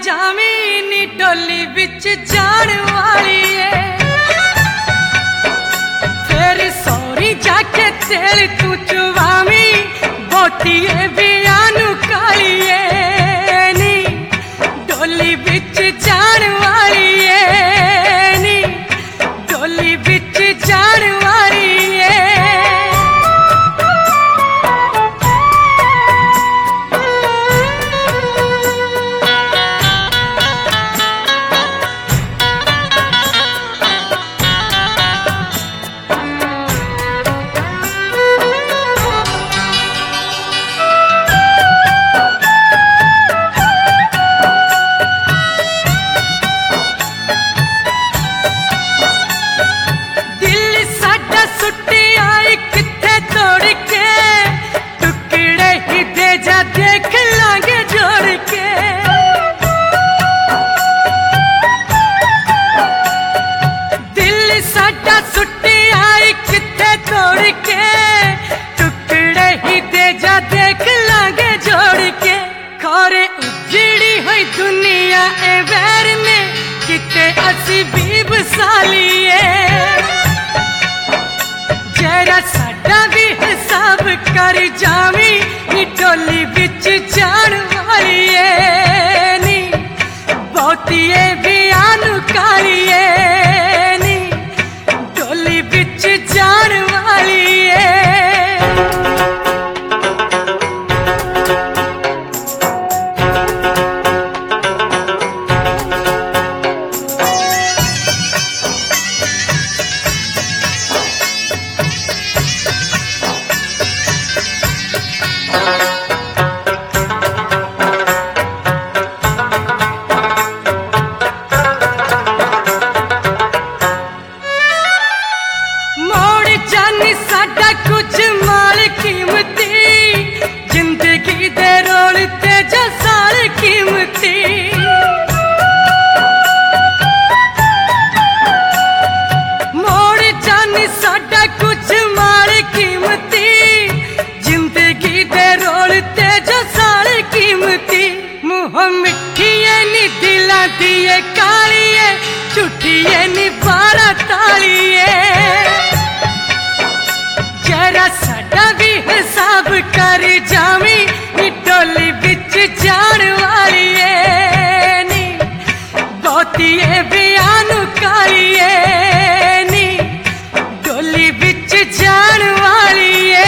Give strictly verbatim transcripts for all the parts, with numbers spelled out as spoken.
Xavi नी डोली बिच जान वाली है। फिर सौरी जाके तेल तू चुवावी बोटिए बियानू काली है नी डोली बिच जान वाली है नी डोली बिच जान वाली है। बीब सालिए जरा साडा भी हिसाब कर जावी नी डोली बिच जान वाली है नी बहुतिए बियानू कालिए नी डोली बिच जान वाली है। दिए कालिए झूठिए नी बारा तालिए जरा साडा भी हिसाब कर जावी नी डोली बिच जान वाली है नी बहुतिए बियानू कालिए नी डोली बिच जान वाली है।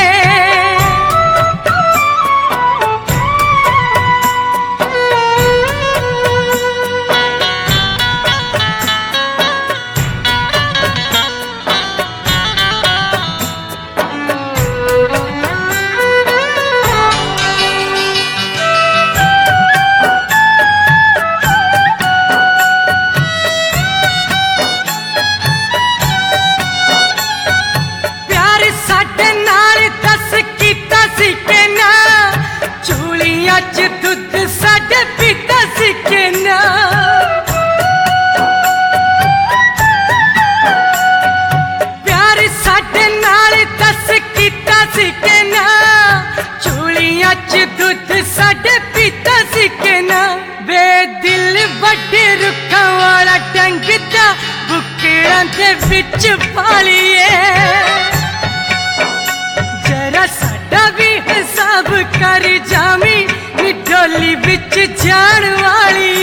बिच पालिए जरा साडा भी हिसाब कर जावी नी डोली बिच जान वाली